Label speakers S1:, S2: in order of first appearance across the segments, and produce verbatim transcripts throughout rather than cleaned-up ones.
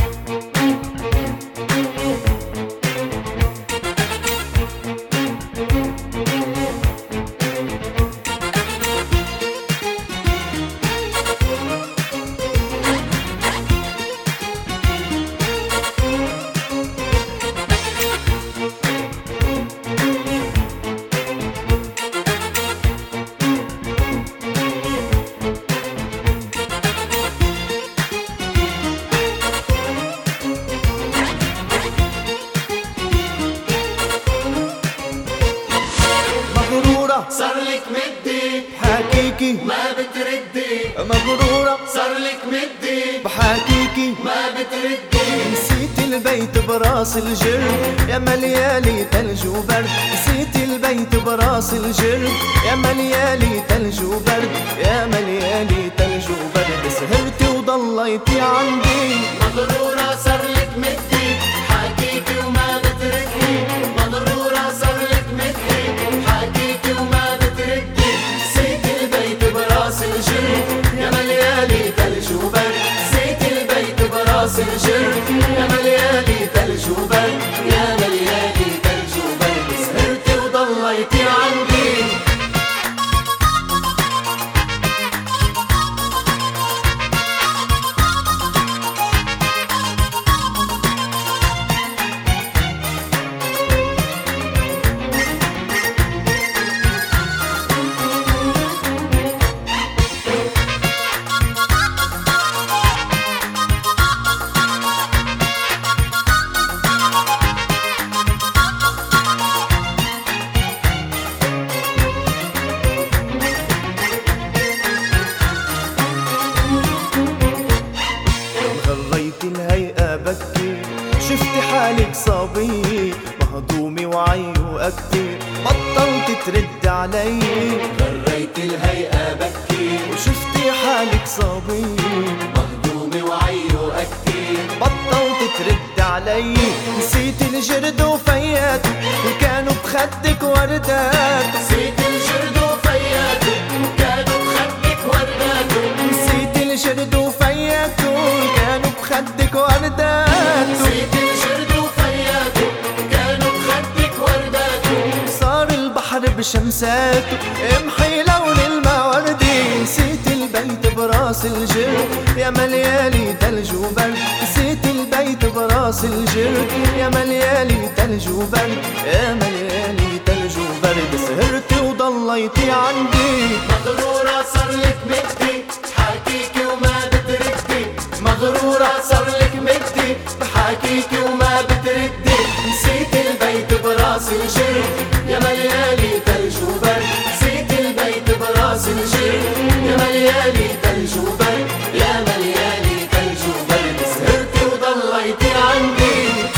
S1: صارلك مدي
S2: بحاكيكي
S1: ما بتردي،
S2: مغرورة
S1: صارلك مدي
S2: بحاكيكي
S1: ما بتردي.
S2: نسيت البيت براس الجرد يا مليالي تلج وبرد، نسيت البيت براس الجرد يا مليالي تلج وبرد، يا مليالي تلج وبرد. سهرتي وضليتي عندي
S1: مغرورة صارلك مدي حاكيكي وما بتردي، مغرورة صارلك مدي حاكيكي وما بتردي. نسيت البيت براس الجرد يا مليالي تلج وبرد، نسيت البيت براس الجرد يا مليالي تلج وبرد، يا مليالي تلج وبرد. سهرتي وضليتي عندي
S2: الهيئة بكي، شفتي حالك صبي مهضومي وعي وأكتر، بطلت ترد علي.
S1: غريت الهيئة بكي
S2: وشفتي حالك صبي
S1: مهضومي وعي وأكتر،
S2: بطلت ترد علي. نسيت الجرد وفياته كانوا بخدك وردات،
S1: نسيت الجرد وفياته كانوا بخدك ورداته،
S2: نسيت الجرد وفياته كانوا بخدك وردات،
S1: نسيت الجرد وفياته كانوا بخدك ورداته.
S2: صار البحر بشمساته امحي لون الماء وردي. نسيت البيت براس الجرد يا مليالي تلج وبرد، نسيت البيت براس الجرد يا مليالي تلج وبرد، يا مليالي تلج وبرد. سهرتي وضليتي عندي
S1: مغرورة صارلك مدي حاكيكي وما بتردي، مغرورة صارلك مدي بحاكيكي وما بتردي. نسيت البيت براس الجرد يا مليالي تلج وبرد، نسيت البيت براس الجرد يا مليالي تلج وبرد، يا مليالي تلج وبرد. سهرتي وضليتي عندي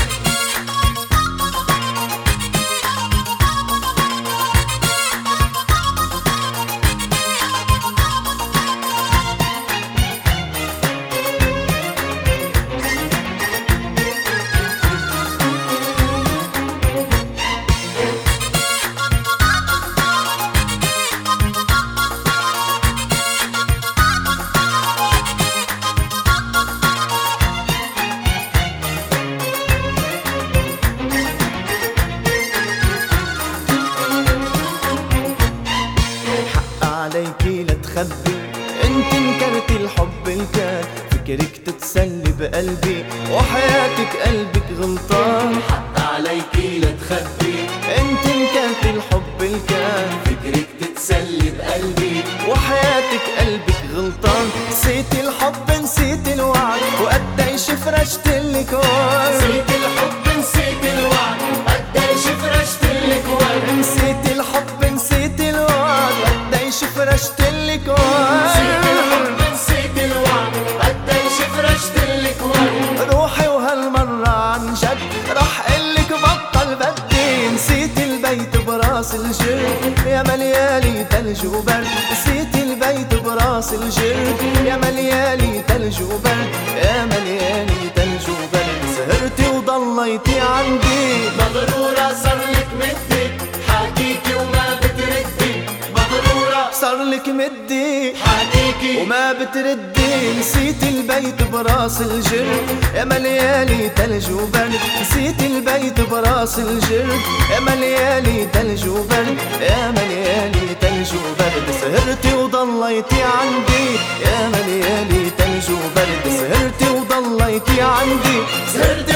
S2: عليكي لا تخبي، انت انكرتي الحب الكان، فكرك تتسلي بقلبي وحياتك قلبك غلطان.
S1: حتى عليكي لا تخبي،
S2: انت انكرتي الحب الكان،
S1: فكرك تتسلي بقلبي
S2: وحياتك قلبك غلطان. نسيت الحب نسيت الوعد وقديش فرشتلك ورد،
S1: نسيت الحب نسيت الوعد قديش فرشتلك ورد،
S2: نسيت الحب نسيت الوعد وقديش فرشتلك ورد،
S1: نسيت الحب نسيت الوعد قديش فرشتلك ورد.
S2: روحي وهالمرة عن جد رح قلك بطل بدي. نسيت البيت براس الجرد يا مليالي تلج وبرد، نسيت البيت براس الجرد يا مليالي تلج وبرد، يا مليالي تلج وبرد. سهرتي وضليتي عندي
S1: مغرورة صارلك مدي حاكيكي وما بتردي، مغرورة
S2: صار لك لك مدي
S1: حكيكي
S2: وما بتردي، نسيت البيت براس الجرد يا مليالي تلج وبرد، نسيت البيت براس الجرد يا مليالي تلج وبرد، يا مليالي تلج وبرد. سهرتي وضليتي عندي يا مليالي تلج وبرد، سهرتي وضليتي عندي،
S1: سهرتي